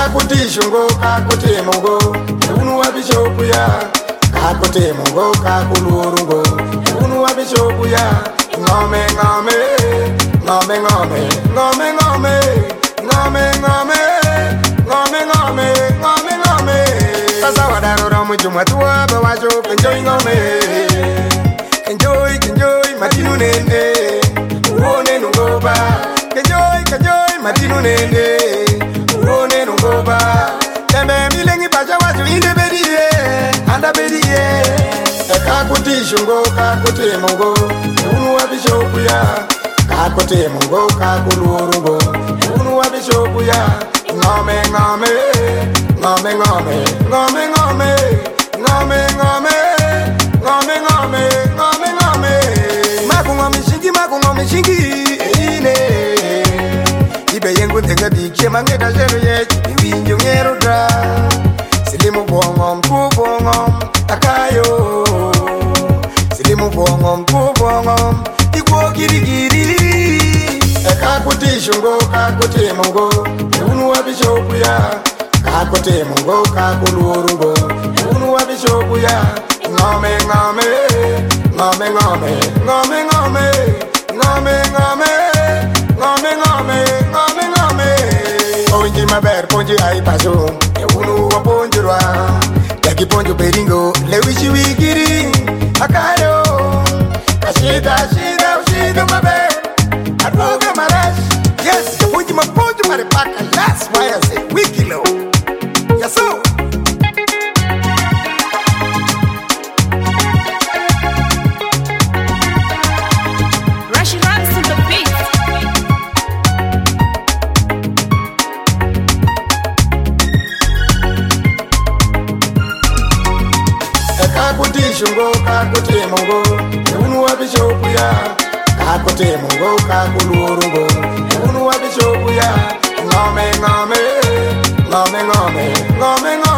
kakuti shungo kakuti mungo unu wa bishopu ya kakuti mungo kakulurungo unu wa bishopu ya ngome ngome ngome ngome ngome ngome ngome ngome ngome ngome ngome ngome sasa wadarora mujumwa tuwa bawajo enjoy ngome enjoy matinu nende uone nungoba enjoy matinu nende uone nungoba tembe milengi baja waju inde bedie anda bedie kakuti shungo kakuti mungo unu wa bishopu ya kakuti mungo kakulurungo unu wa bishopu ya ngome ngome ngome ngome ngome ngome ngome ngome ngome ngome ngome ngome makungo mishingi ine ibe yengu tenga dikye mangeta jero ye iwinjo ngero dra silimu bongo mkubongo akayo silimu bongo mkubongo ikwo girigiri kakuti shungo kakuti mungo unu wa bishopu ya kakuti mungo kakulurungo unu wa bishopu ya ngome ngome ngome ngome ngome ngome ngome ngome ngome ngome ngome ngome onji maber ponji ai paso unu wa ponjwa yaki ponjo beringo lewishi wigiri akayo shida maber adoga marash yes ponji maponjo maripaka that's why I say wikilo yes so kakuti shungo kakuti mungo unu wa bishopu ya kakuti mungo kakulurungo unu wa bishopu ya ngome ngome ngome ngome ngome ngome